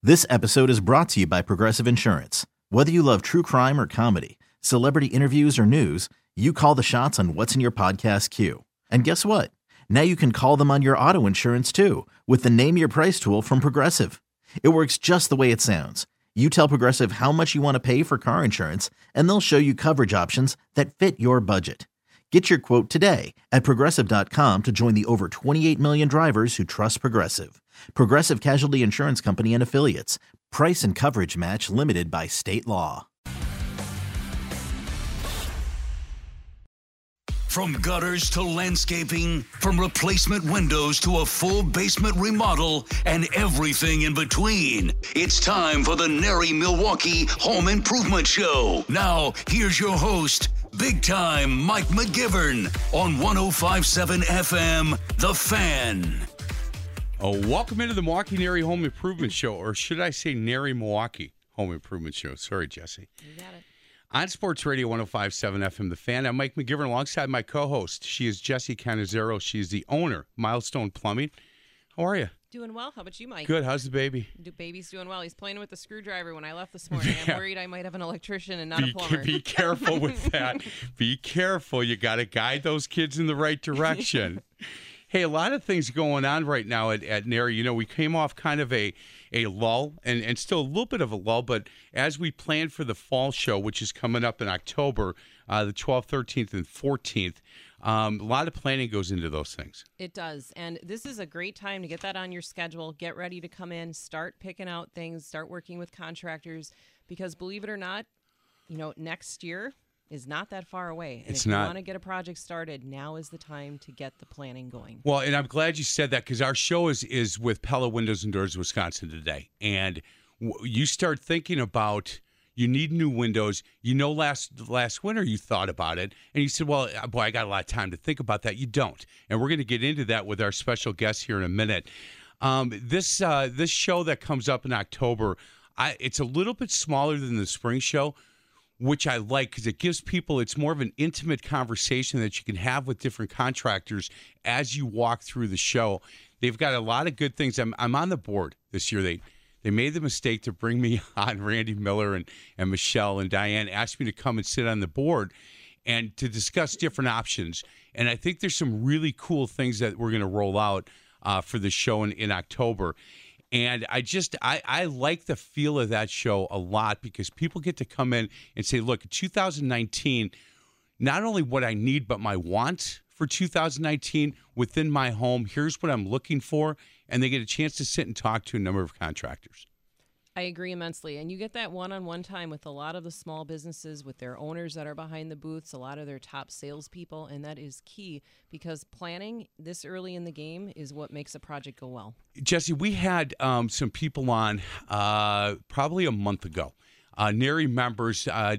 This episode is brought to you by Progressive Insurance. Whether you love true crime or comedy, celebrity interviews or news, you call the shots on what's in your podcast queue. And guess what? Now you can call them on your auto insurance too with the Name Your Price tool from Progressive. It works just the way it sounds. You tell Progressive how much you want to pay for car insurance, and they'll show you coverage options that fit your budget. Get your quote today at Progressive.com to join the over 28 million drivers who trust Progressive. Progressive Casualty Insurance Company and Affiliates. Price and coverage match limited by state law. From gutters to landscaping, from replacement windows to a full basement remodel, and everything in between. It's time for the Nary Milwaukee Home Improvement Show. Now, here's your host, Big Time Mike McGivern on 105.7 FM, The Fan. Oh, welcome into the Milwaukee Nary Home Improvement Show, or should I say Nary Milwaukee Home Improvement Show. Sorry, Jesse. You got it. On Sports Radio 105.7 FM, The Fan, I'm Mike McGivern alongside my co-host. She is Jessie Canizero. She's the owner, Milestone Plumbing. How are you? Doing well. How about you, Mike? Good. How's the baby? Baby's doing well. He's playing with the screwdriver when I left this morning. Yeah. I'm worried I might have an electrician and not a plumber. Be careful with that. Be careful. You got to guide those kids in the right direction. Hey, a lot of things going on right now at Nary. You know, we came off kind of a lull and still a little bit of a lull, but as we planned for the fall show, which is coming up in October, the 12th, 13th, and 14th, a lot of planning goes into those things. It does. And this is a great time to get that on your schedule. Get ready to come in, start picking out things, start working with contractors, because believe it or not, you know, next year is not that far away. And It's if you not. want to get a project started, now is the time to get the planning going. Well, and I'm glad you said that, because our show is with Pella Windows and Doors Wisconsin today. And you start thinking about, you need new windows. You know, last winter you thought about it, and you said, well, boy, I got a lot of time to think about that. You don't. And we're going to get into that with our special guest here in a minute. This show that comes up in October, it's a little bit smaller than the spring show, which I like, because it gives people, it's more of an intimate conversation that you can have with different contractors as you walk through the show. They've got a lot of good things. I'm on the board this year. They made the mistake to bring me on. Randy Miller and Michelle and Diane asked me to come and sit on the board and to discuss different options. And I think there's some really cool things that we're going to roll out for the show in October. And I like the feel of that show a lot, because people get to come in and say, look, 2019, not only what I need, but my wants for 2019 within my home. Here's what I'm looking for. And they get a chance to sit and talk to a number of contractors. I agree immensely. And you get that one-on-one time with a lot of the small businesses, with their owners that are behind the booths, a lot of their top salespeople, and that is key, because planning this early in the game is what makes a project go well. Jesse, we had some people on probably a month ago, Nary members, and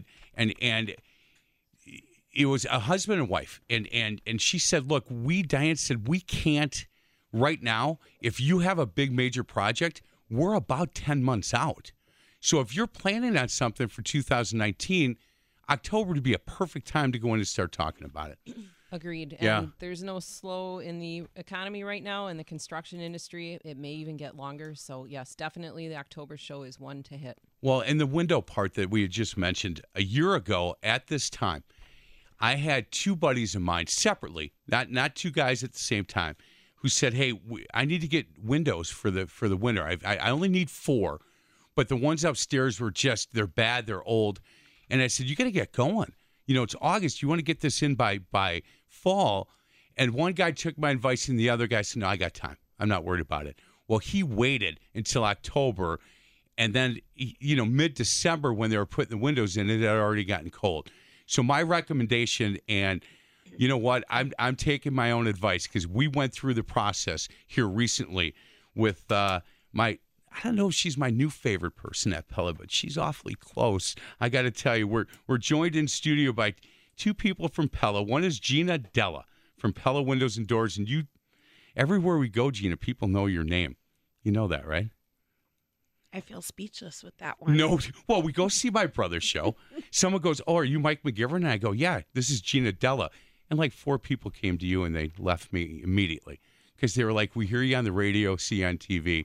it was a husband and wife, and she said, look, Diane said, we can't right now, if you have a big major project, we're about 10 months out. So if you're planning on something for 2019, October would be a perfect time to go in and start talking about it. Agreed. Yeah. And there's no slow in the economy right now, in the construction industry. It may even get longer. So, yes, definitely the October show is one to hit. Well, and the window part that we had just mentioned, a year ago at this time, I had two buddies of mine separately, not two guys at the same time, who said, hey, I need to get windows for the winter. I only need 4, but the ones upstairs were they're bad, they're old. And I said, you got to get going. You know, it's August. You want to get this in by fall. And one guy took my advice, and the other guy said, no, I got time. I'm not worried about it. Well, he waited until October, and then, you know, mid-December when they were putting the windows in, it had already gotten cold. So my recommendation, and you know what? I'm taking my own advice, because we went through the process here recently with I don't know if she's my new favorite person at Pella, but she's awfully close. I got to tell you, we're joined in studio by two people from Pella. One is Gina Della from Pella Windows and Doors, and everywhere we go, Gina, people know your name. You know that, right? I feel speechless with that one. No, well, we go see my brother's show. Someone goes, oh, are you Mike McGivern? And I go, yeah, this is Gina Della. And like 4 people came to you, and they left me immediately, because they were like, we hear you on the radio, see you on TV.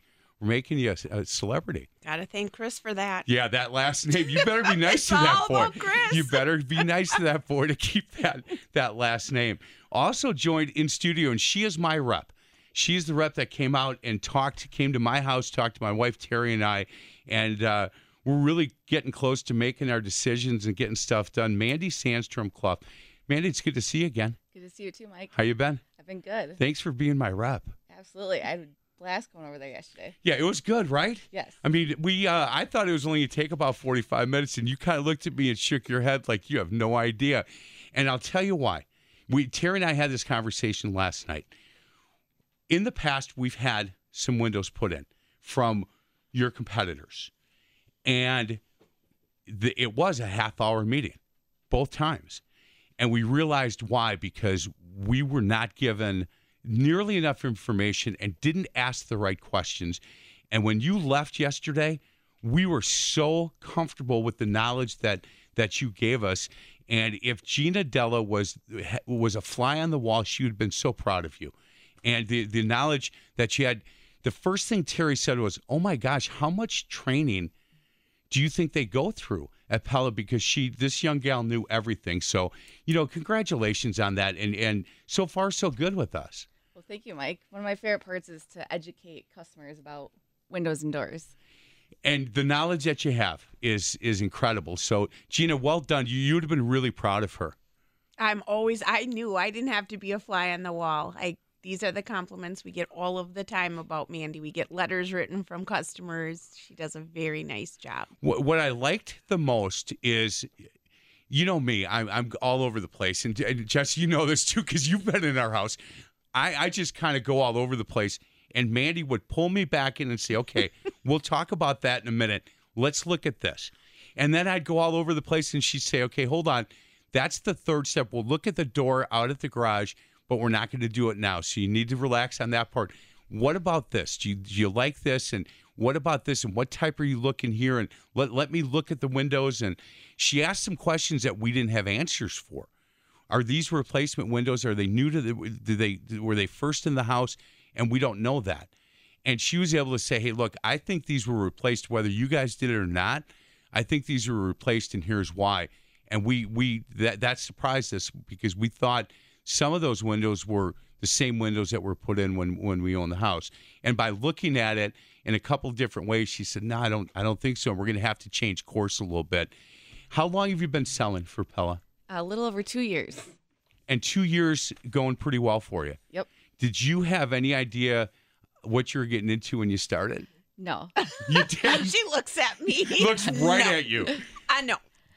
We're making you a celebrity. Gotta thank Chris for that. Yeah, that last name. You better be nice It's to that all boy. about Chris. You better be nice to that boy to keep that last name. Also joined in studio, and she is my rep. She's the rep that came out and came to my house, talked to my wife Terry and I, and we're really getting close to making our decisions and getting stuff done. Mandy Sandstrom Clough. Mandy, it's good to see you again. Good to see you too, Mike. How you been? I've been good. Thanks for being my rep. Absolutely. I had a blast going over there yesterday. Yeah, it was good, right? Yes. I mean, I thought it was only going to take about 45 minutes, and you kind of looked at me and shook your head like you have no idea. And I'll tell you why. Terry and I had this conversation last night. In the past, we've had some windows put in from your competitors, and it was a half-hour meeting both times. And we realized why, because we were not given nearly enough information and didn't ask the right questions. And when you left yesterday, we were so comfortable with the knowledge that you gave us. And if Gina Della was a fly on the wall, she would have been so proud of you. And the knowledge that you had, the first thing Terry said was, oh my gosh, how much training do you think they go through at Pella? Because this young gal knew everything. So, congratulations on that. And so far, so good with us. Well, thank you, Mike. One of my favorite parts is to educate customers about windows and doors. And the knowledge that you have is incredible. So, Gina, well done. You would have been really proud of her. I knew I didn't have to be a fly on the wall. These are the compliments we get all of the time about Mandy. We get letters written from customers. She does a very nice job. What I liked the most is, you know me, I'm all over the place. And Jess, you know this too, because you've been in our house. I just kind of go all over the place. And Mandy would pull me back in and say, okay, we'll talk about that in a minute. Let's look at this. And then I'd go all over the place and she'd say, okay, hold on. That's the third step. We'll look at the door out at the garage, but we're not going to do it now. So you need to relax on that part. What about this? Do you like this? And what about this? And what type are you looking here? And let me look at the windows. And she asked some questions that we didn't have answers for. Are these replacement windows? Are they new to were they first in the house? And we don't know that. And she was able to say, hey, look, I think these were replaced whether you guys did it or not. I think these were replaced, and here's why. And that surprised us because we thought some of those windows were the same windows that were put in when we owned the house. And by looking at it in a couple of different ways, she said, no, I don't think so. And we're going to have to change course a little bit. How long have you been selling for Pella? A little over 2 years. And 2 years going pretty well for you. Yep. Did you have any idea what you were getting into when you started? No. You did? She looks at me. Looks right at you. I know.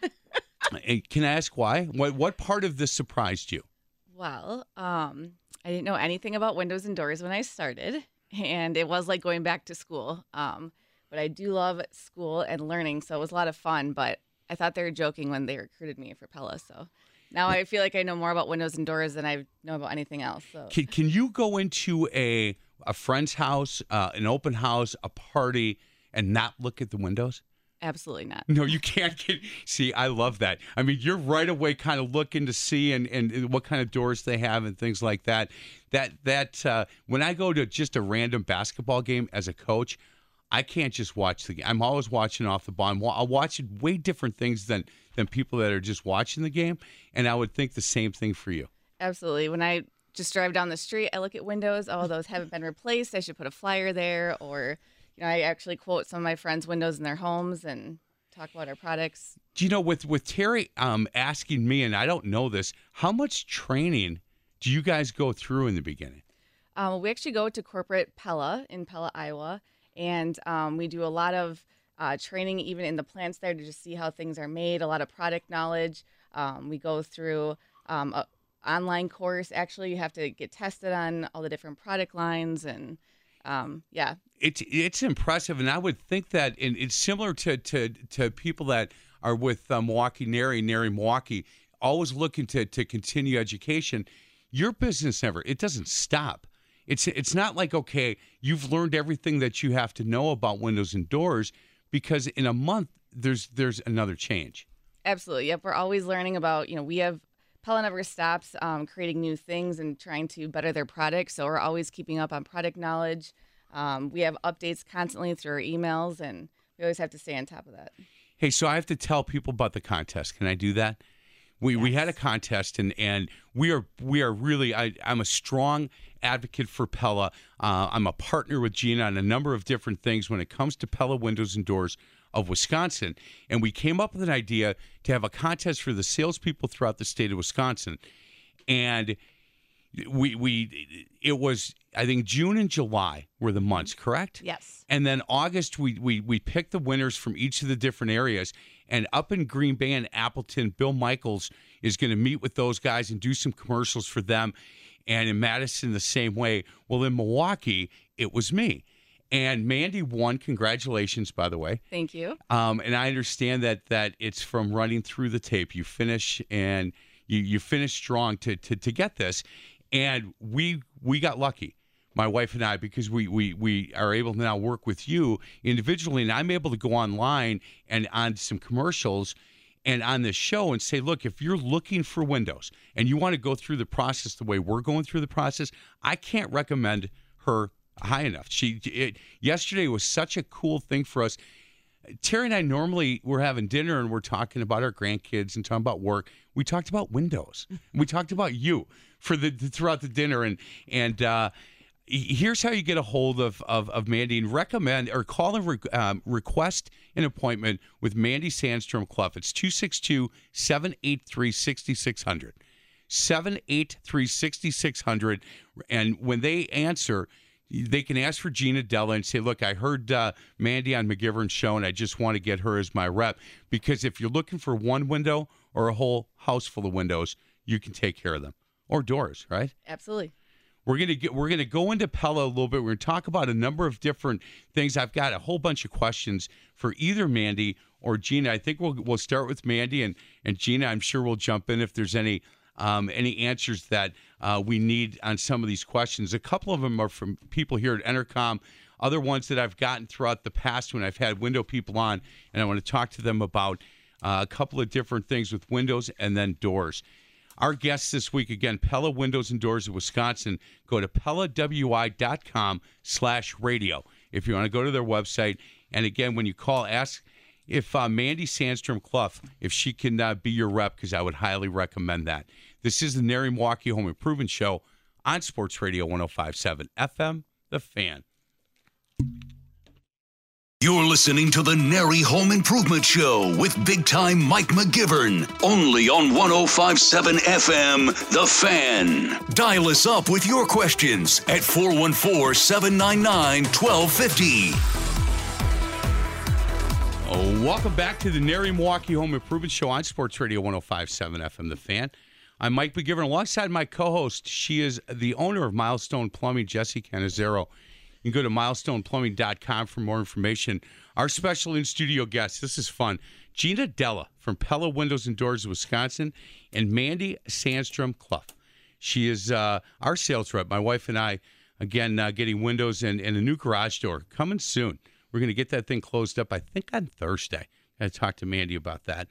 Hey, can I ask why? What part of this surprised you? Well, I didn't know anything about windows and doors when I started, and it was like going back to school. But I do love school and learning, so it was a lot of fun. But I thought they were joking when they recruited me for Pella, so now I feel like I know more about windows and doors than I know about anything else. So. Can you go into a friend's house, an open house, a party, and not look at the windows? Absolutely not. No, you can't. See, I love that. I mean, you're right away kind of looking to see and what kind of doors they have and things like that. That when I go to just a random basketball game as a coach, I can't just watch the game. I'm always watching off the ball. I'll watch way different things than people that are just watching the game, and I would think the same thing for you. Absolutely. When I just drive down the street, I look at windows. Oh, those haven't been replaced. I should put a flyer there. Or, I actually quote some of my friends' windows in their homes and talk about our products. Do you know, with Terry asking me, and I don't know this, how much training do you guys go through in the beginning? We actually go to corporate Pella in Pella, Iowa, and we do a lot of training even in the plants there to just see how things are made, a lot of product knowledge. We go through an online course. Actually, you have to get tested on all the different product lines, and yeah. It's impressive, and I would think that it's similar to people that are with Milwaukee Nary Milwaukee, always looking to continue education. Your business it doesn't stop. It's not like, okay, you've learned everything that you have to know about windows and doors, because in a month there's another change. Absolutely. Yep. We're always learning about, Pella never stops creating new things and trying to better their products. So we're always keeping up on product knowledge. We have updates constantly through our emails, and we always have to stay on top of that. Hey, so I have to tell people about the contest. Can I do that? We had a contest, and we are really. I'm a strong advocate for Pella. I'm a partner with Gina on a number of different things when it comes to Pella Windows and Doors of Wisconsin. And we came up with an idea to have a contest for the salespeople throughout the state of Wisconsin. And it was, I think, June and July were the months, correct? Yes. And then August, we picked the winners from each of the different areas. And up in Green Bay and Appleton, Bill Michaels is going to meet with those guys and do some commercials for them. And in Madison, the same way. Well, in Milwaukee, it was me. And Mandy won. Congratulations, by the way. Thank you. And I understand that it's from running through the tape. You finish, and you finish strong to get this. And we got lucky, my wife and I, because we are able to now work with you individually, and I'm able to go online and on some commercials and on this show and say, look, if you're looking for windows and you want to go through the process the way we're going through the process, I can't recommend her high enough. Yesterday was such a cool thing for us. Terry and I normally we're having dinner and we're talking about our grandkids and talking about work. We talked about windows. We talked about you throughout the dinner, and here's how you get a hold of Mandy and recommend or call and request an appointment with Mandy Sandstrom Clough. It's 262-783-6600. 783-6600. And when they answer, they can ask for Gina Della and say, look, I heard Mandy on McGivern's show, and I just want to get her as my rep. Because if you're looking for one window or a whole house full of windows, you can take care of them. Or doors, right? Absolutely. We're gonna go into Pella a little bit. We're gonna talk about a number of different things. I've got a whole bunch of questions for either Mandy or Gina. I think we'll start with Mandy, and Gina, I'm sure we'll jump in if there's any answers that we need on some of these questions. A couple of them are from people here at Entercom. Other ones that I've gotten throughout the past when I've had window people on, and I want to talk to them about a couple of different things with windows and then doors. Our guests this week, again, Pella Windows and Doors of Wisconsin. Go to PellaWI.com/radio if you want to go to their website. And again, when you call, ask if Mandy Sandstrom Clough, if she can be your rep, because I would highly recommend that. This is the Nary Milwaukee Home Improvement Show on Sports Radio 105.7 FM, The Fan. You're listening to the Nary Home Improvement Show with big-time Mike McGivern, only on 105.7 FM, The Fan. Dial us up with your questions at 414-799-1250. Welcome back to the Nary Milwaukee Home Improvement Show on Sports Radio 105.7 FM, The Fan. I'm Mike McGivern alongside my co-host. She is the owner of Milestone Plumbing, Jessie Cannizzaro. You can go to milestoneplumbing.com for more information. Our special in-studio guest, this is fun, Gina Della from Pella Windows and Doors of Wisconsin, and Mandy Sandstrom Clough. She is our sales rep. My wife and I, again, getting windows and a new garage door coming soon. We're going to get that thing closed up, I think, on Thursday. I talked to Mandy about that.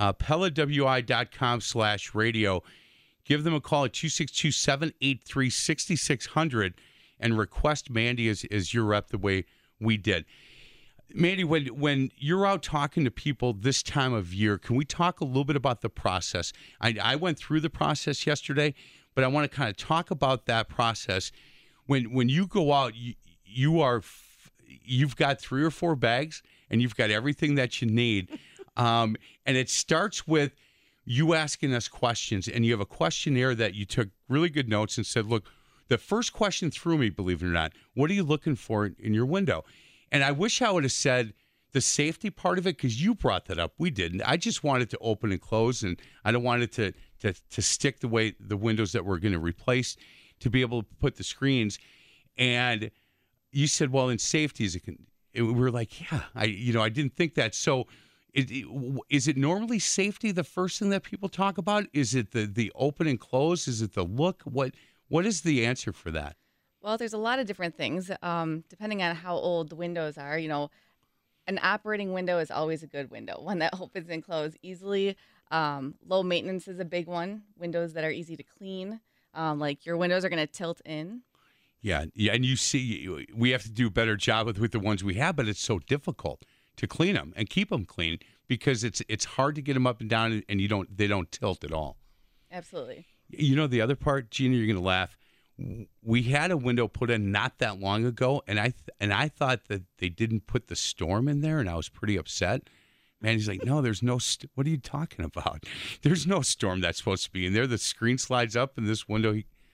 PellaWI.com/radio. Give them a call at 262-783-6600 and request Mandy as your rep the way we did. Mandy, when you're out talking to people this time of year, can we talk a little bit about the process? I went through the process yesterday, but I want to kind of talk about that process. When you go out, you've got 3 or 4 bags, and you've got everything that you need. And it starts with you asking us questions, and you have a questionnaire that you took really good notes and said, look, the first question threw me, believe it or not. What are you looking for in your window? And I wish I would have said the safety part of it, because you brought that up. We didn't. I just wanted to open and close, and I don't want it to stick the way the windows that we're going to replace, to be able to put the screens. And you said, well, in safety, we were like, yeah, I didn't think that. So is it normally safety the first thing that people talk about? Is it the open and close? Is it the look? What is the answer for that? Well, there's a lot of different things, depending on how old the windows are. An operating window is always a good window, one that opens and closes easily. Low maintenance is a big one. Windows that are easy to clean, like your windows are going to tilt in. Yeah, and you see, we have to do a better job with the ones we have, but it's so difficult to clean them and keep them clean because it's hard to get them up and down, and they don't tilt at all. Absolutely. You know, the other part, Gina, you're going to laugh. We had a window put in not that long ago, and I thought that they didn't put the storm in there, and I was pretty upset. Man, he's like, no, there's no. What are you talking about? There's no storm that's supposed to be in there. The screen slides up in this window.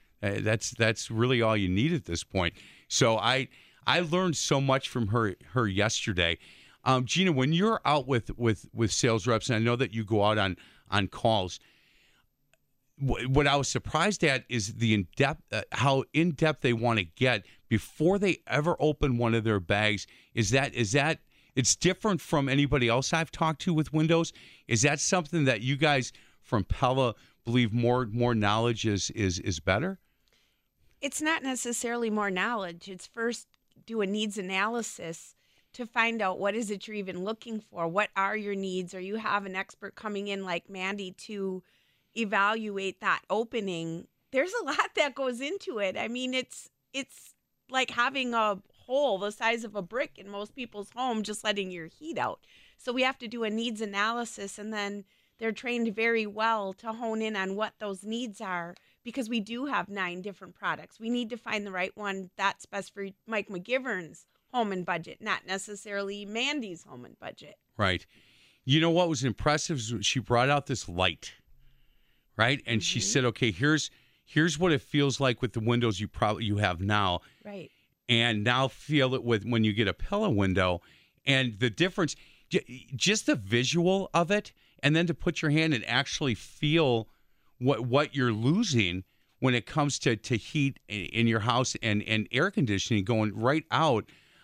That's really all you need at this point. So I learned so much from her yesterday. Gina, when you're out with sales reps, and I know that you go out on calls. What I was surprised at is the how in depth they want to get before they ever open one of their bags. Is that it's different from anybody else I've talked to with windows? Is that something that you guys from Pella believe more knowledge is better? It's not necessarily more knowledge. It's first do a needs analysis to find out what is it you're even looking for. What are your needs? Or you have an expert coming in like Mandy to evaluate that opening. There's a lot that goes into it. I mean, it's like having a hole the size of a brick in most people's home, just letting your heat out. So we have to do a needs analysis, and then they're trained very well to hone in on what those needs are, because we do have 9 different products. We need to find the right one that's best for Mike McGivern's home and budget, not necessarily Mandy's home and budget. Right. You know what was impressive is she brought out this light, right? And she said, okay, here's what it feels like with the windows you have now. Right. And now feel it with when you get a Pella window, and the difference, just the visual of it, and then to put your hand and actually feel what you're losing when it comes to heat in your house and air conditioning going right out.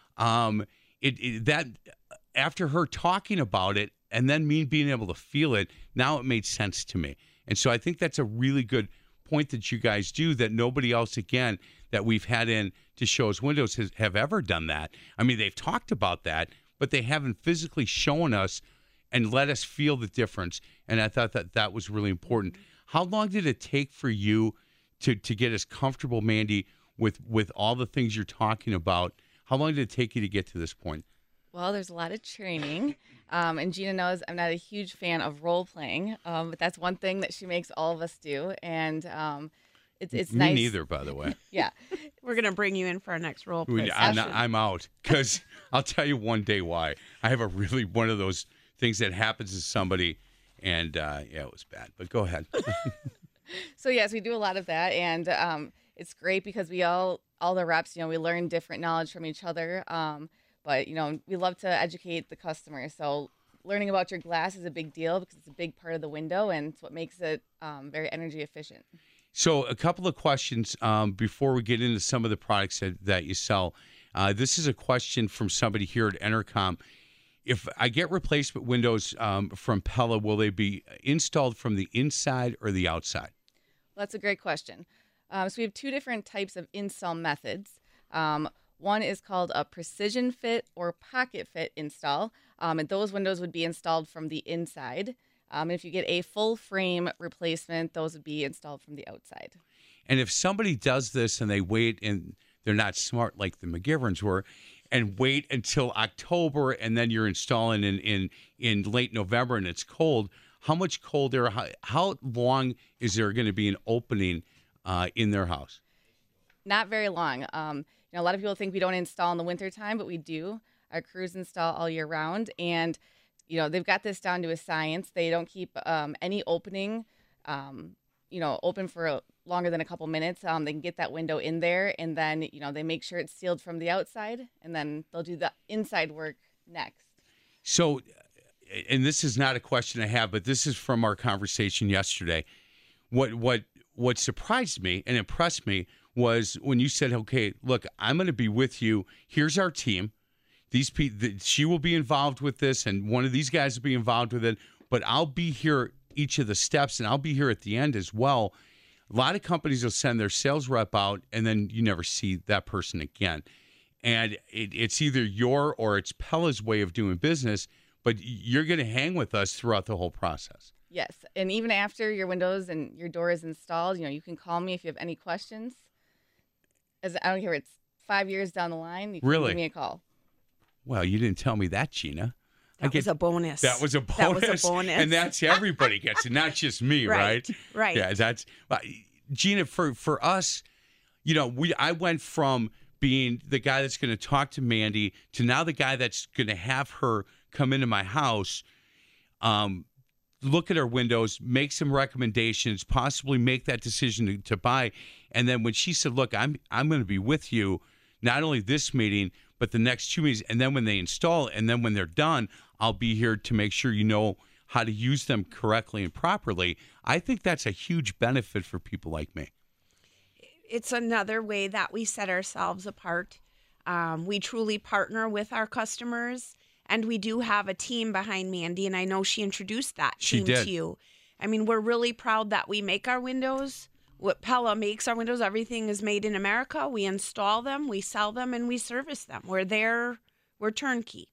That after her talking about it and then me being able to feel it, now it made sense to me. And so I think that's a really good point that you guys do that nobody else, again, that we've had in to show us windows have ever done that. I mean, they've talked about that, but they haven't physically shown us and let us feel the difference. And I thought that was really important. How long did it take for you to get as comfortable, Mandy, with all the things you're talking about? How long did it take you to get to this point? Well, there's a lot of training. And Gina knows I'm not a huge fan of role playing, but that's one thing that she makes all of us do. And it's Me nice. Me neither, by the way. Yeah. We're going to bring you in for our next role play I'm out, because I'll tell you one day why. I have one of those things that happens to somebody, and it was bad. But go ahead. So, yes, we do a lot of that. And it's great because we all the reps, we learn different knowledge from each other. But, we love to educate the customer. So learning about your glass is a big deal because it's a big part of the window, and it's what makes it very energy efficient. So a couple of questions before we get into some of the products that you sell. This is a question from somebody here at Entercom. If I get replacement windows from Pella, will they be installed from the inside or the outside? Well, that's a great question. So we have 2 different types of install methods. One is called a precision fit or pocket fit install. And those windows would be installed from the inside. If you get a full frame replacement, those would be installed from the outside. And if somebody does this and they wait, and they're not smart like the McGiverns were, and wait until October, and then you're installing in late November and it's cold, how much colder, how long is there going to be an opening in their house? Not very long. A lot of people think we don't install in the wintertime, but we do. Our crews install all year round, and they've got this down to a science. They don't keep any opening, open for longer than a couple minutes. They can get that window in there, and then, they make sure it's sealed from the outside, and then they'll do the inside work next. So, and this is not a question I have, but this is from our conversation yesterday. What surprised me and impressed me was when you said, okay, look, I'm going to be with you. Here's our team. She will be involved with this, and one of these guys will be involved with it, but I'll be here each of the steps, and I'll be here at the end as well. A lot of companies will send their sales rep out, and then you never see that person again. And it's either your or it's Pella's way of doing business, but you're going to hang with us throughout the whole process. Yes, and even after your windows and your door is installed, you can call me if you have any questions. As I don't care if it's 5 years down the line, you can Really? give me a call. Well, you didn't tell me that, Gina. That was a bonus. That was a bonus. That was a bonus. And that's everybody gets it, not just me, right? Right. Yeah, that's Gina, for us, I went from being the guy that's going to talk to Mandy to now the guy that's going to have her come into my house, look at our windows, make some recommendations, possibly make that decision to buy. And then when she said, look, I'm going to be with you, not only this meeting, but the next 2 meetings. And then when they install, and then when they're done, I'll be here to make sure you know how to use them correctly and properly. I think that's a huge benefit for people like me. It's another way that we set ourselves apart. We truly partner with our customers, and we do have a team behind Mandy, and I know she introduced that team to you. I mean, we're really proud that we make our windows. What Pella makes our windows, everything is made in America. We install them, we sell them, and we service them. We're there. We're turnkey.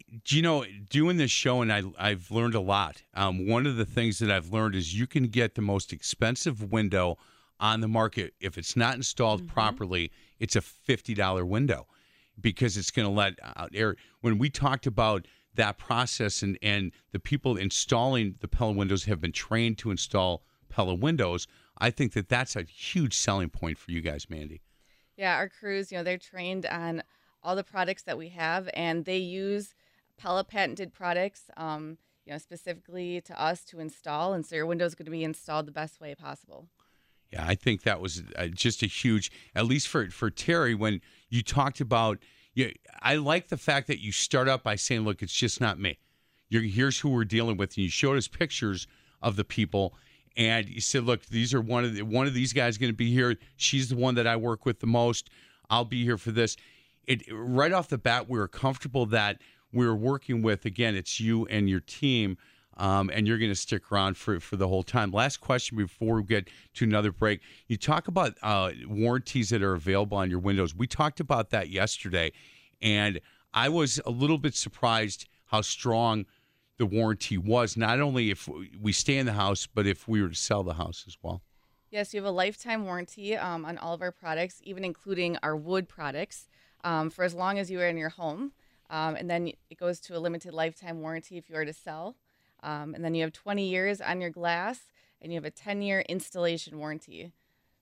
Doing this show, and I've learned a lot. One of the things that I've learned is you can get the most expensive window on the market. If it's not installed properly, it's a $50 window because it's going to let out air. When we talked about that process and the people installing the Pella windows have been trained to install Pella windows, I think that that's a huge selling point for you guys, Mandy. Yeah, our crews, they're trained on all the products that we have, and they use Pella patented products, specifically to us to install, and so your window is going to be installed the best way possible. Yeah, I think that was just a huge, at least for Terry, when you talked about, I like the fact that you start out by saying, look, it's just not me. Here's who we're dealing with. And you showed us pictures of the people, and you said, look, these are one of these guys going to be here. She's the one that I work with the most. I'll be here for this. Right off the bat, we were comfortable that we were working with, again, it's you and your team, and you're going to stick around for the whole time. Last question before we get to another break. You talk about warranties that are available on your windows. We talked about that yesterday, and I was a little bit surprised how strong the warranty was, not only if we stay in the house, but if we were to sell the house as well. Yes, you have a lifetime warranty on all of our products, even including our wood products, for as long as you are in your home. And then it goes to a limited lifetime warranty if you are to sell. And then you have 20 years on your glass, and you have a 10-year installation warranty.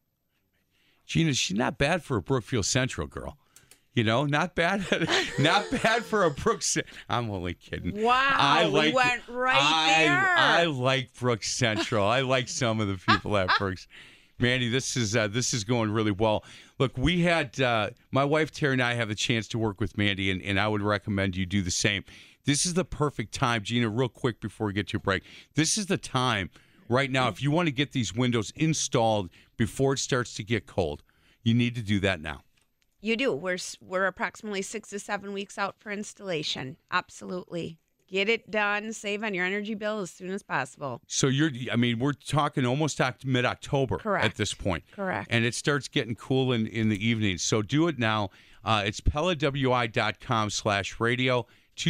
Gina, she's not bad for a Brookfield Central girl. Not bad. Not bad for a Brooks. I'm only kidding. Wow, we went right there. I like Brooks Central. I like some of the people at Brooks. Mandy, this is going really well. Look, we had my wife Terry and I have the chance to work with Mandy, and I would recommend you do the same. This is the perfect time, Gina, real quick before we get to a break. This is the time right now, if you want to get these windows installed before it starts to get cold, you need to do that now. You do. We're approximately 6 to 7 weeks out for installation. Absolutely. Get it done. Save on your energy bill as soon as possible. So we're talking almost mid-October at this point. Correct. And it starts getting cool in the evening. So do it now. It's PellaWI.com/radio,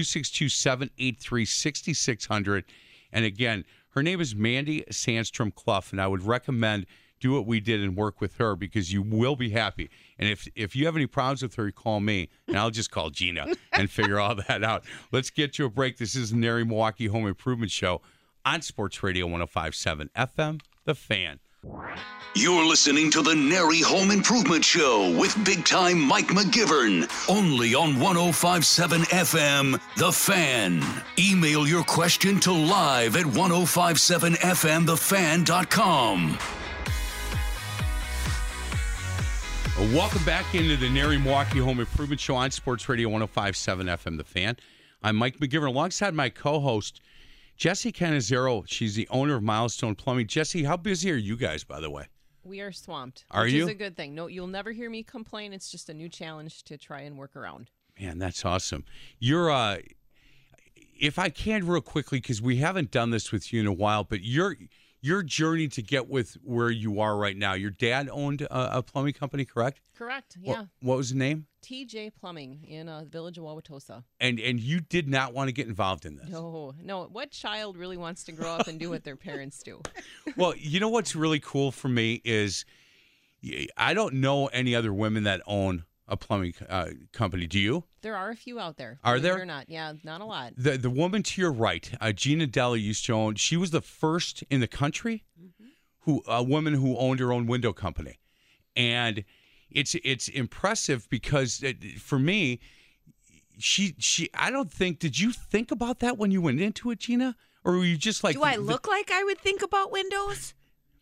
262-783-6600. And again, her name is Mandy Sandstrom Clough, and I would recommend do what we did and work with her because you will be happy. And if you have any problems with her, you call me, and I'll just call Gina and figure all that out. Let's get to a break. This is the Nary Milwaukee Home Improvement Show on Sports Radio 105.7 FM, The Fan. You're listening to the Nary Home Improvement Show with big-time Mike McGivern, only on 105.7 FM, The Fan. Email your question to live at 1057fmthefan.com. Welcome back into the Nary Milwaukee Home Improvement Show on Sports Radio 105.7 FM, The Fan. I'm Mike McGivern alongside my co-host, Jessie Canizero. She's the owner of Milestone Plumbing. Jessie, how busy are you guys, by the way? We are swamped. Which is a good thing. No, you'll never hear me complain. It's just a new challenge to try and work around. Man, that's awesome. You're, if I can real quickly, because we haven't done this with you in a while, but your journey to get with where you are right now. Your dad owned a plumbing company, correct? Correct, yeah. What was the name? TJ Plumbing in the village of Wauwatosa. And you did not want to get involved in this? No. What child really wants to grow up and do what their parents do? Well, you know what's really cool for me is I don't know any other women that own a plumbing company. Do you? There are a few out there. Are believe it there? or not? Yeah, not a lot. The woman to your right, Gina Deli, used to own. She was the first in the country, a woman who owned her own window company, and it's impressive because for me, she I don't think. Did you think about that when you went into it, Gina, or were you just like? Do I look like I would think about windows?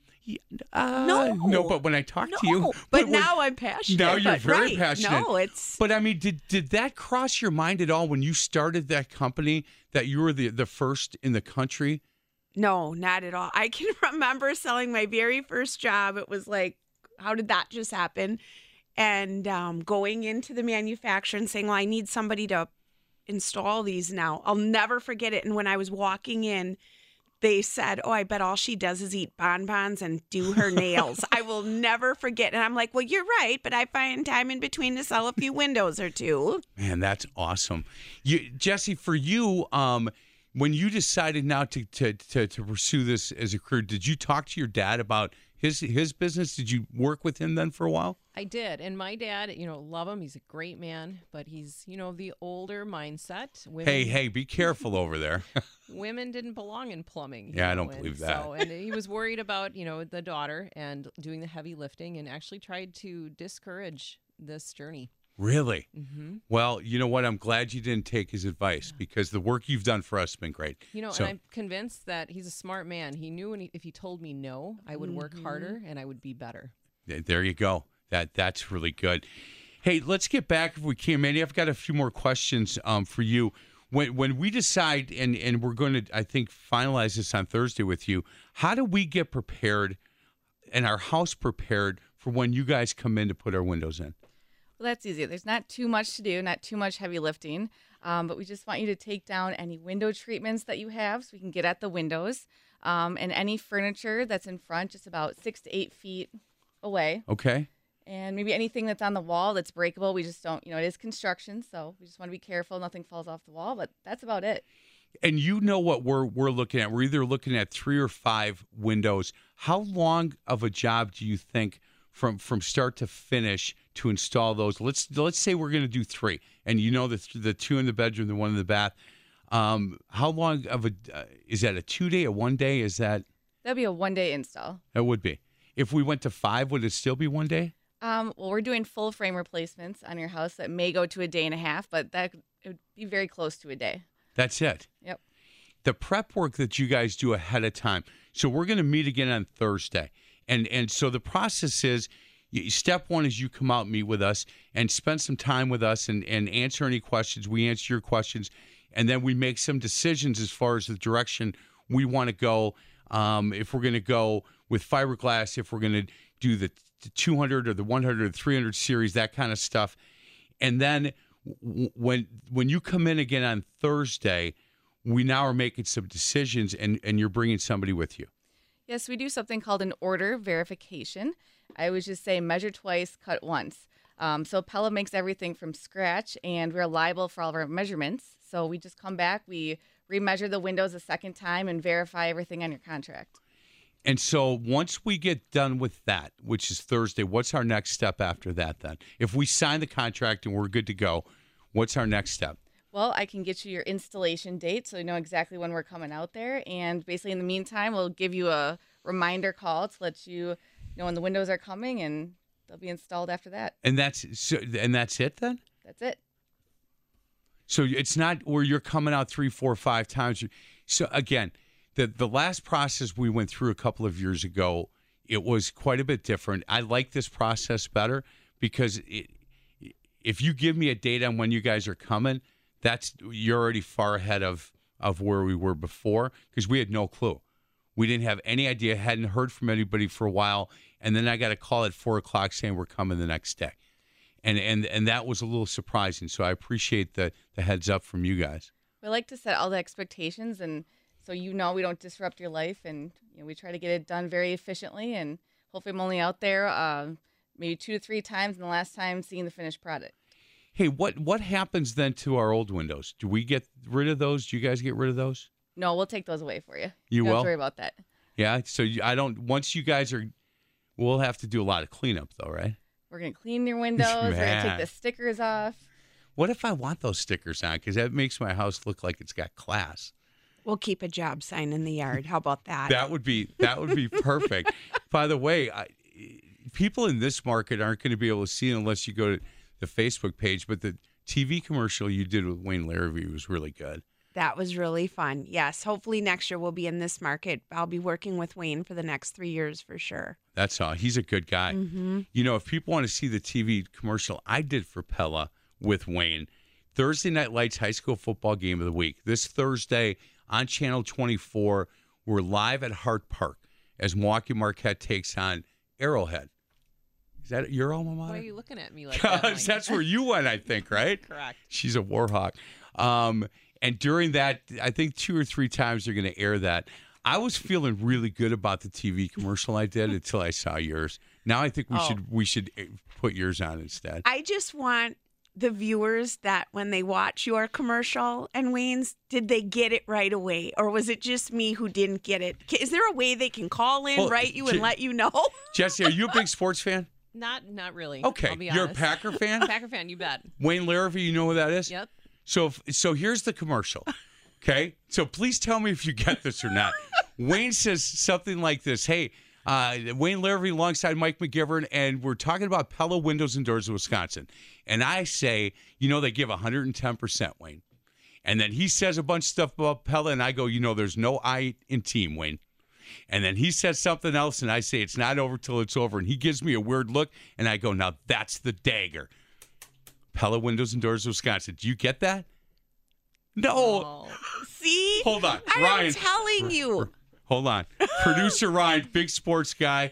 No, but when I talk to you, but now I'm passionate. Now you're but very right. passionate. No, it's. But I mean, did that cross your mind at all when you started that company that you were the first in the country? No, not at all. I can remember selling my very first job. It was like, how did that just happen? And going into the manufacturer and saying, well, I need somebody to install these now. I'll never forget it. And when I was walking in, they said, oh, I bet all she does is eat bonbons and do her nails. I will never forget. And I'm like, well, you're right, but I find time in between to sell a few windows or two. Man, that's awesome. Jesse, for you, when you decided now to pursue this as a career, did you talk to your dad about his business? Did you work with him then for a while? I did. And my dad, love him. He's a great man, but he's, the older mindset. Women, Hey, be careful over there. Women didn't belong in plumbing. Yeah, I don't believe that. And he was worried about, the daughter and doing the heavy lifting and actually tried to discourage this journey. Really? Mm-hmm. Well, you know what? I'm glad you didn't take his advice because the work you've done for us has been great. And I'm convinced that he's a smart man. He knew if he told me no, I would work harder and I would be better. There you go. That's really good. Hey, let's get back if we can, Mandy. I've got a few more questions for you. When we decide, and we're going to, I think, finalize this on Thursday with you, how do we get prepared and our house prepared for when you guys come in to put our windows in? Well, that's easy. There's not too much to do, not too much heavy lifting, but we just want you to take down any window treatments that you have so we can get at the windows, and any furniture that's in front, just about 6 to 8 feet away. Okay. And maybe anything that's on the wall that's breakable. We just don't, it is construction, so we just want to be careful nothing falls off the wall, but that's about it. And you know what we're looking at. We're either looking at 3 or 5 windows. How long of a job do you think from start to finish to install those? Let's say we're going to do 3, and the 2 in the bedroom, the 1 in the bath. How long of is that a 2-day, a 1-day? That'd be a 1-day install. It would be. If we went to 5, would it still be 1 day? Well, we're doing full frame replacements on your house that may go to a day and a half, but it would be very close to a day. That's it. Yep. The prep work that you guys do ahead of time. So we're going to meet again on Thursday. And so the process is, step 1 is you come out and meet with us and spend some time with us and answer any questions. We answer your questions, and then we make some decisions as far as the direction we want to go. If we're going to go with fiberglass, if we're going to do the 200 or the 100 or the 300 series, that kind of stuff. And then when you come in again on Thursday, we now are making some decisions, and you're bringing somebody with you. Yes, we do something called an order verification. I always just say measure twice, cut once. So Pella makes everything from scratch, and we're liable for all of our measurements. So we just come back, we remeasure the windows a second time, and verify everything on your contract. And so once we get done with that, which is Thursday, what's our next step after that then? If we sign the contract and we're good to go, what's our next step? Well, I can get you your installation date so you know exactly when we're coming out there. And basically in the meantime, we'll give you a reminder call to let you know when the windows are coming, and they'll be installed after that. And that's it then? That's it. So it's not where you're coming out 3, 4, 5 times. So again, the last process we went through a couple of years ago, it was quite a bit different. I like this process better because if you give me a date on when you guys are coming, you're already far ahead of where we were before, because we had no clue. We didn't have any idea, hadn't heard from anybody for a while, and then I got a call at 4 o'clock saying we're coming the next day. And that was a little surprising, so I appreciate the heads up from you guys. We like to set all the expectations, and so we don't disrupt your life, and we try to get it done very efficiently, and hopefully I'm only out there maybe 2 to 3 times, and the last time seeing the finished product. Hey, what happens then to our old windows? Do we get rid of those? Do you guys get rid of those? No, we'll take those away for you. You don't will? have to worry about that. Yeah, so once you guys are, We'll have to do a lot of cleanup, though, right? We're going to clean your windows. We're going to take the stickers off. What if I want those stickers on? Because that makes my house look like it's got class. We'll keep a job sign in the yard. How about that? That would be perfect. By the way, people in this market aren't going to be able to see it unless you go to the Facebook page. But the TV commercial you did with Wayne Larrivee was really good. That was really fun. Yes. Hopefully next year we'll be in this market. I'll be working with Wayne for the next 3 years for sure. That's all. He's a good guy. Mm-hmm. You know, if people want to see the TV commercial I did for Pella with Wayne, Thursday Night Lights high school football game of the week. This Thursday on Channel 24, we're live at Hart Park as Milwaukee Marquette takes on Arrowhead. Is that your alma mater? Why are you looking at me like that? Mike? That's where you went, I think, right? Correct. She's a Warhawk. And during that, I think 2 or 3 times they're going to air that. I was feeling really good about the TV commercial I did until I saw yours. Now I think we should put yours on instead. I just want the viewers that when they watch your commercial and Wayne's, did they get it right away? Or was it just me who didn't get it? Is there a way they can call in, write you, and let you know? Jesse, are you a big sports fan? Not really. Okay. I'll be You're a honest. Packer fan? Packer fan, you bet. Wayne Larrivee, you know who that is? Yep. So here's the commercial, okay? So please tell me if you get this or not. Wayne says something like this, hey, Wayne Larrivee alongside Mike McGivern, and we're talking about Pella Windows and Doors of Wisconsin. And I say, they give 110%, Wayne. And then he says a bunch of stuff about Pella, and I go, there's no I in team, Wayne. And then he says something else, and I say, it's not over till it's over. And he gives me a weird look, and I go, now that's the dagger. Pella Windows and Doors of Wisconsin. Do you get that? No. Oh. See? Hold on. I'm Ryan. telling you. Hold on. Producer Ryan, big sports guy.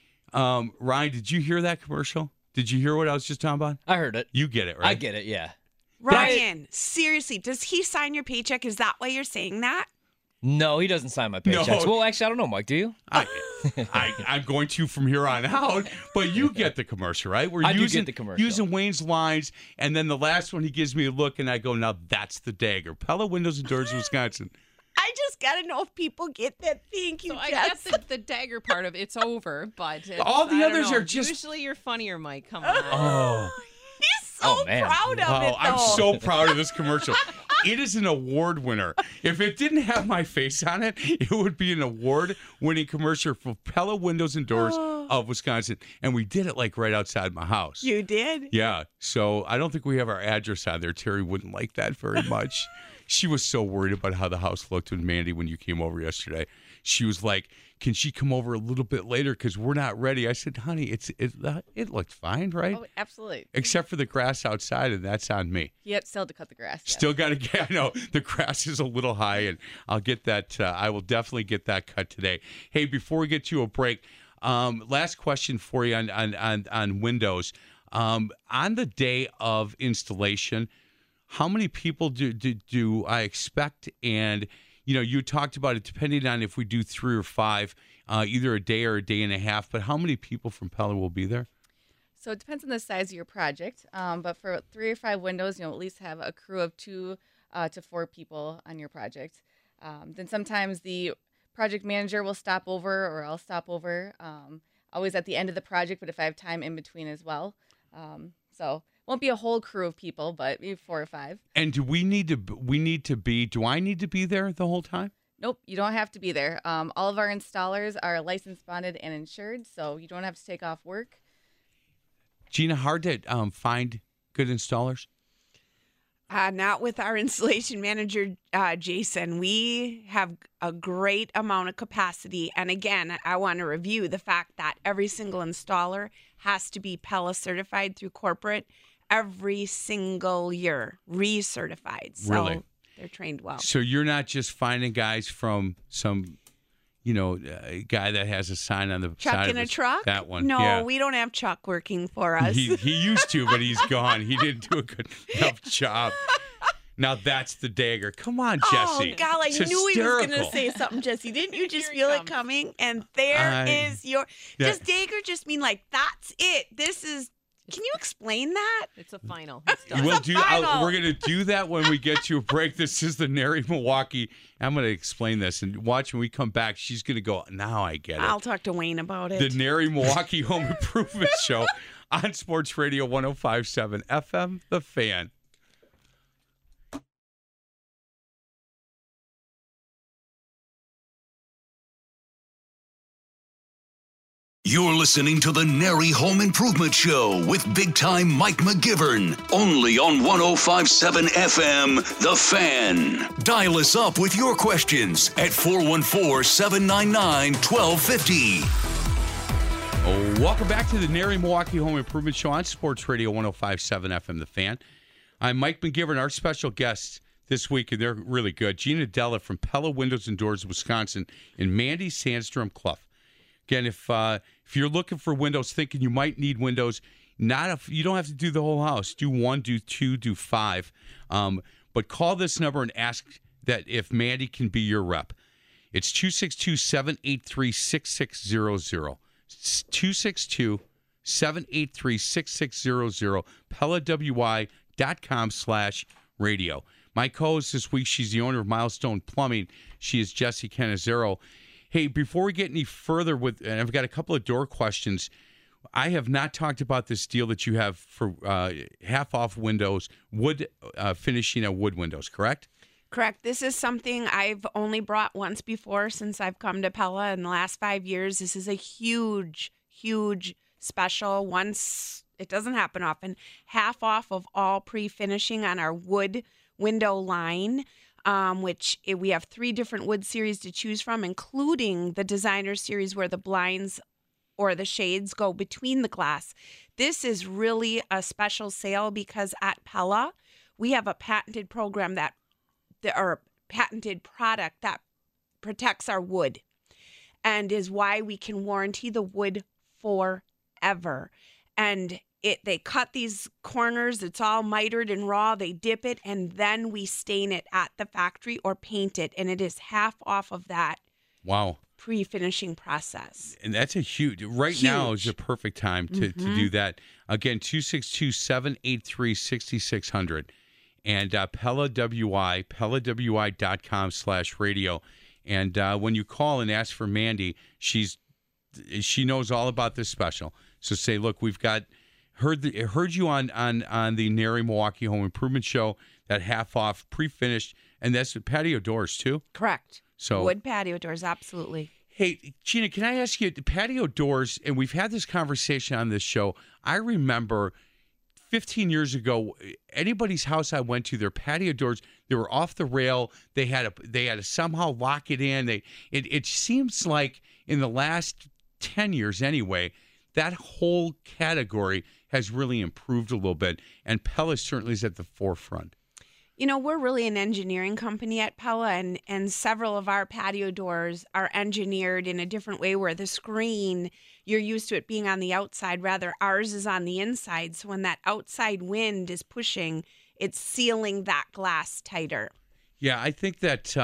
Ryan, did you hear that commercial? Did you hear what I was just talking about? I heard it. You get it, right? I get it, yeah. Ryan, seriously, does he sign your paycheck? Is that why you're saying that? No, he doesn't sign my paychecks. Well, actually, I don't know, Mike. Do you? I'm going to from here on out. But you get the commercial, right? We're I do get the commercial. Using Wayne's lines, and then the last one, he gives me a look, and I go, now that's the dagger. Pella Windows and Doors of Wisconsin. I just got to know if people get that. Thank you, So I Jess. get the dagger part of it's over, but All the I don't others know. are just- Usually you're funnier, Mike. Come on. Oh. He's so man. proud of it, though. I'm so proud of this commercial. It is an award winner. If it didn't have my face on it, it would be an award-winning commercial for Pella Windows and Doors of Wisconsin. And we did it like right outside my house. You did? Yeah. So I don't think we have our address on there. Terry wouldn't like that very much. She was so worried about how the house looked when you came over yesterday. She was like, can she come over a little bit later because we're not ready? I said, honey, it looked fine, right? Oh, absolutely. Except for the grass outside, and that's on me. Yep, still to cut the grass. yes. Still got to get, I know, the grass is a little high, and I'll get that. I will definitely get that cut today. Hey, before we get to a break, last question for you on Windows. On the day of installation, how many people do I expect? And, you talked about it depending on if we do 3 or 5, either a day or a day and a half, but how many people from Pella will be there? So it depends on the size of your project. But for 3 or 5 windows, at least have a crew of 2 to 4 people on your project. Then sometimes the project manager will stop over, or I'll stop over, always at the end of the project, but if I have time in between as well. So won't be a whole crew of people, but maybe 4 or 5. And do I need to be there the whole time? Nope, you don't have to be there. All of our installers are licensed, bonded, and insured, so you don't have to take off work. Gina, hard to find good installers? Not with our installation manager, Jason. We have a great amount of capacity. And again, I want to review the fact that every single installer has to be Pella certified through corporate every single year, recertified. So Really? they're trained well. So you're not just finding guys from some, guy that has a sign on the Chuck side in of a his- truck? That one. No, yeah. we don't have Chuck working for us. He used to, but he's gone. He didn't do a good enough job. Now that's the dagger. Come on, Jesse. Oh, God, I It's knew he was going to hysterical. say something, Jesse. Didn't you just Here feel he it comes. coming? And there is your... Yeah. Does dagger just mean like, that's it? This is Can you explain that? It's a final. It's done. final. We're going to do that when we get to a break. This is the Nary Milwaukee. I'm going to explain this, and watch when we come back. She's going to go, now I get it. I'll talk to Wayne about it. The Nary Milwaukee Home Improvement Show on Sports Radio 105.7 FM, The Fan. You're listening to the Nary Home Improvement Show with big-time Mike McGivern. Only on 105.7 FM, The Fan. Dial us up with your questions at 414-799-1250. Welcome back to the Nary Milwaukee Home Improvement Show on Sports Radio 105.7 FM, The Fan. I'm Mike McGivern, our special guest this week, and they're really good. Gina Della from Pella Windows and Doors, Wisconsin, and Mandy Sandstrom Clough. Again, if you're looking for windows, thinking you might need windows, you don't have to do the whole house. Do 1, do 2, do 5. But call this number and ask that if Mandy can be your rep. It's 262-783-6600. 262-783-6600. PellaWI.com/radio. My co-host this week, she's the owner of Milestone Plumbing. She is Jessie Cannizzaro. Hey, before we get any further and I've got a couple of door questions. I have not talked about this deal that you have for half off windows, wood finishing of wood windows, correct? Correct. This is something I've only brought once before since I've come to Pella in the last 5 years. This is a huge, huge special. It doesn't happen often. Half off of all pre-finishing on our wood window line. We have 3 different wood series to choose from, including the designer series where the blinds or the shades go between the glass. This is really a special sale because at Pella, we have a patented program patented product that protects our wood and is why we can warranty the wood forever. And they cut these corners, it's all mitered and raw, they dip it, and then we stain it at the factory or paint it, and it is half off of that. Wow. Pre-finishing process. And that's huge. Now is the perfect time to do that. Again, 262-783-6600. And PellaWI.com/radio. And when you call and ask for Mandy, she knows all about this special. So say, look, we've got heard you on the Nary Milwaukee Home Improvement Show, that half off pre-finished, and that's the patio doors too. Correct. So wood patio doors, absolutely. Hey, Gina, can I ask you, the patio doors, and we've had this conversation on this show. I remember 15 years ago, anybody's house I went to, their patio doors, they were off the rail. They had to somehow lock it in. It seems like in the last 10 years anyway, that whole category has really improved a little bit, and Pella certainly is at the forefront. You know, we're really an engineering company at Pella, and several of our patio doors are engineered in a different way where the screen, you're used to it being on the outside, rather ours is on the inside. So when that outside wind is pushing, it's sealing that glass tighter. Yeah, I think that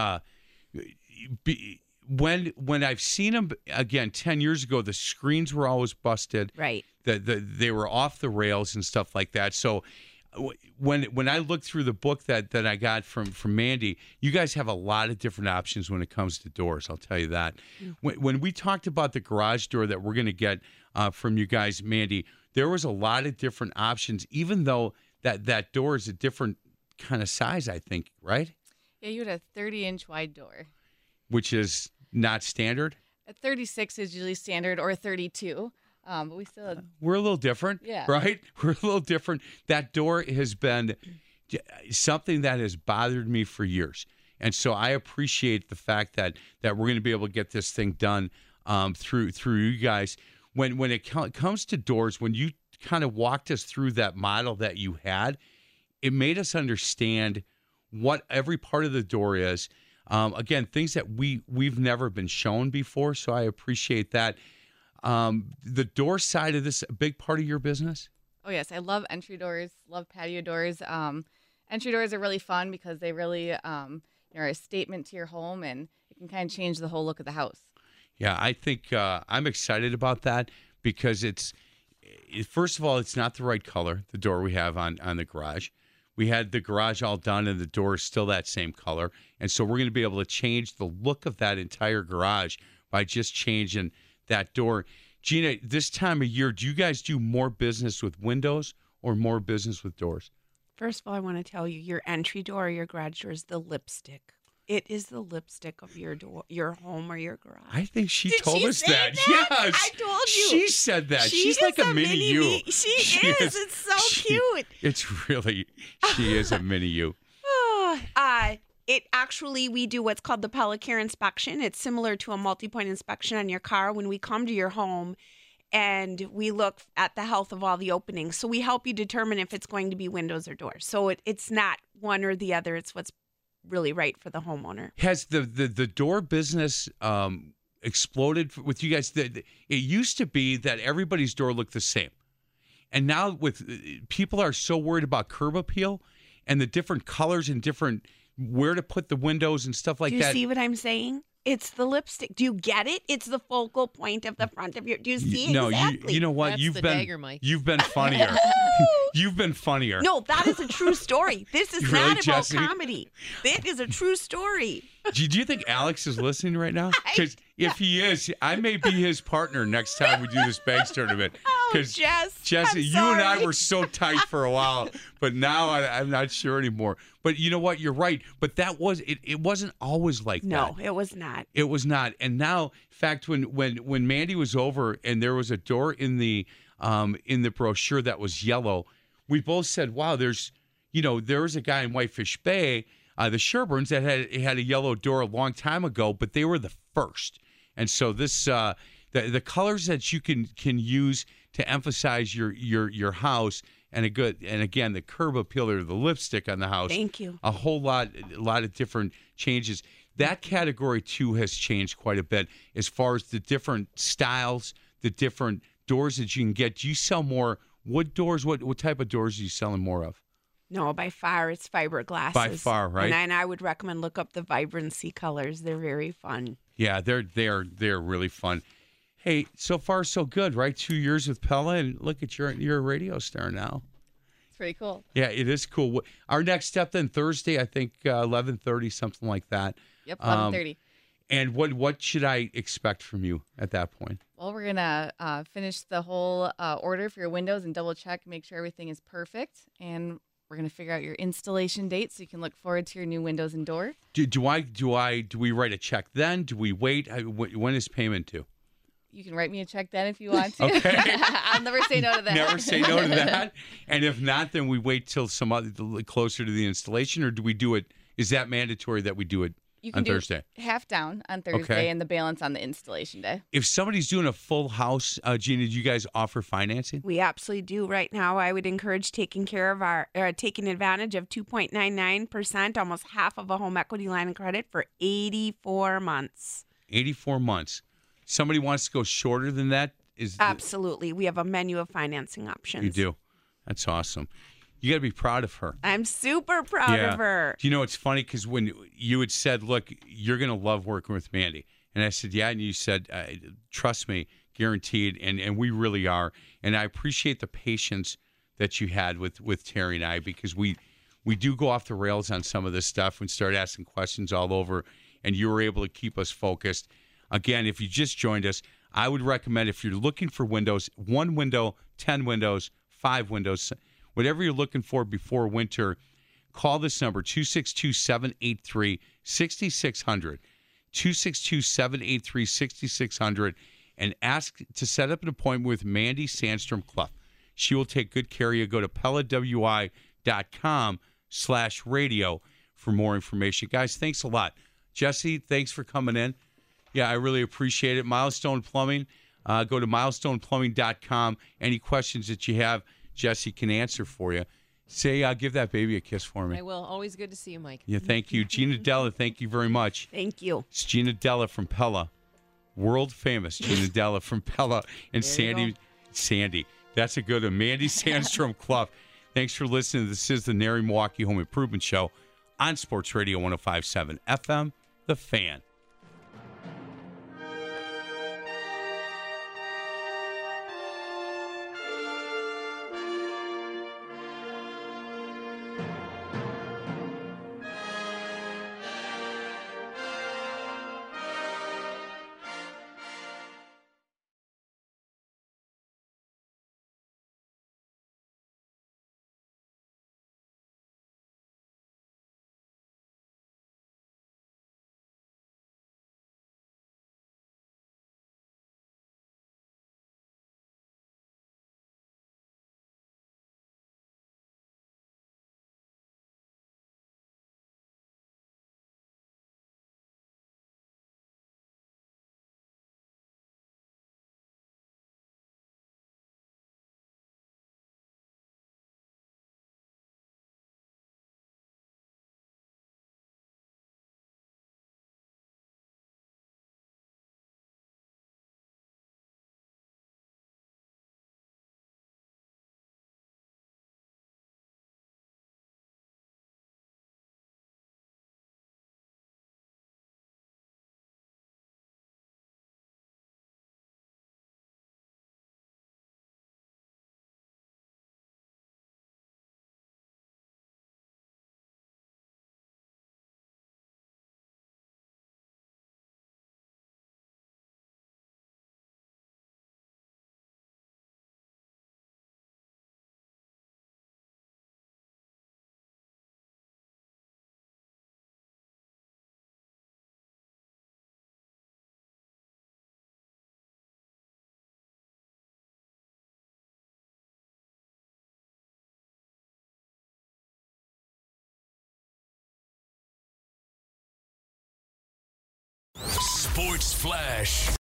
when I've seen them, again, 10 years ago, the screens were always busted. Right. They were off the rails and stuff like that. So when I looked through the book that I got from Mandy, you guys have a lot of different options when it comes to doors. I'll tell you that. When we talked about the garage door that we're going to get from you guys, Mandy, there was a lot of different options, even though that door is a different kind of size, I think, right? Yeah, you had a 30-inch wide door. Which is not standard? A 36 is usually standard, or 32. But we still we're a little different, right? We're a little different. That door has been something that has bothered me for years. And so I appreciate the fact that we're going to be able to get this thing done through you guys. When it comes to doors, when you kind of walked us through that model that you had, it made us understand what every part of the door is. Again, things that we've never been shown before, so I appreciate that. The door side of this, a big part of your business? Oh, yes. I love entry doors, love patio doors. Entry doors are really fun because they really are a statement to your home, and it can kind of change the whole look of the house. Yeah, I think I'm excited about that because it's first of all, it's not the right color, the door we have on the garage. We had the garage all done and the door is still that same color. And so we're going to be able to change the look of that entire garage by just changing that door. Gina, this time of year, do you guys do more business with windows or more business with doors? First of all, I want to tell you, your entry door or your garage door is the lipstick. It is the lipstick of your door, your home or your garage. I think she Did told she us say that. that? Yes. I told you. She said that. She She's is like a mini you. me. She is. It's so cute. She is a mini you. It actually, we do what's called the Pella Care inspection. It's similar to a multi-point inspection on your car when we come to your home and we look at the health of all the openings. So we help you determine if it's going to be windows or doors. So it's not one or the other. It's what's really right for the homeowner. Has the door business exploded with you guys? It used to be that everybody's door looked the same. And now with people are so worried about curb appeal and the different colors and different where to put the windows and stuff like that. Do you see what I'm saying? It's the lipstick. Do you get it? It's the focal point of the front of your. Do you see no, exactly? you know what? That's the dagger, Mike. You've been funnier. You've been funnier. No, that is a true story. This is Really, not about Jesse? comedy. It is a true story. Do you think Alex is listening right now? Because if he is, I may be his partner next time we do this bags tournament. Oh, Because Jess, Jesse, I'm you and I sorry. were so tight for a while, but now I'm not sure anymore. But you know what? You're right. But that was it wasn't always like that. No, it was not. It was not. And now, in fact, when Mandy was over and there was a door in the brochure that was yellow, we both said, "Wow, there was a guy in Whitefish Bay, the Sherburns, that had a yellow door a long time ago, but they were the first." And so this the colors that you can use to emphasize your house and again the curb appeal or the lipstick on the house. Thank you. A lot of different changes. That category too has changed quite a bit as far as the different styles, the different doors that you can get. Do you sell more wood doors? What type of doors are you selling more of? No, by far it's fiberglass. By far, right? And I would recommend look up the vibrancy colors. They're very fun. Yeah, they're really fun. Hey, so far so good, right? 2 years with Pella, and look at you're a radio star now. It's pretty cool. Yeah, it is cool. Our next step then Thursday, I think 11:30, something like that. Yep, 11:30. And what should I expect from you at that point? Well, we're gonna finish the whole order for your windows and double check, make sure everything is perfect, and we're gonna figure out your installation date so you can look forward to your new windows and door. Do we write a check then? Do we wait? When is payment due? You can write me a check then if you want to. Okay. I'll never say no to that. Never say no to that. And if not, then we wait till some other closer to the installation, or do we do it? Is that mandatory that we do it You can on do Thursday? half down on Thursday Okay. and the balance on the installation day. If somebody's doing a full house, Gina, do you guys offer financing? We absolutely do right now. I would encourage taking advantage of 2.99%, almost half of a home equity line of credit for 84 months. 84 months. Somebody wants to go shorter than that? Absolutely. We have a menu of financing options. You do. That's awesome. You got to be proud of her. I'm super proud of her. Do you know, it's funny because when you had said, look, you're going to love working with Mandy. And I said, yeah. And you said, trust me, guaranteed. And we really are. And I appreciate the patience that you had with Terry and I, because we do go off the rails on some of this stuff and start asking questions all over. And you were able to keep us focused. Again, if you just joined us, I would recommend, if you're looking for windows, 1 window, 10 windows, 5 windows, whatever you're looking for before winter, call this number, 262-783-6600, 262-783-6600, and ask to set up an appointment with Mandy Sandstrom Clough. She will take good care of you. Go to PellaWI.com/radio for more information. Guys, thanks a lot. Jesse, thanks for coming in. Yeah, I really appreciate it. Milestone Plumbing. Go to milestoneplumbing.com. Any questions that you have, Jesse can answer for you. Say, give that baby a kiss for me. I will. Always good to see you, Mike. Yeah, thank you. Gina Della, thank you very much. Thank you. It's Gina Della from Pella. World famous Gina Della from Pella. And Sandy. That's a good one. Mandy Sandstrom Clough. Thanks for listening. This is the Nary Milwaukee Home Improvement Show on Sports Radio 105.7 FM, The Fan. Sports Flash.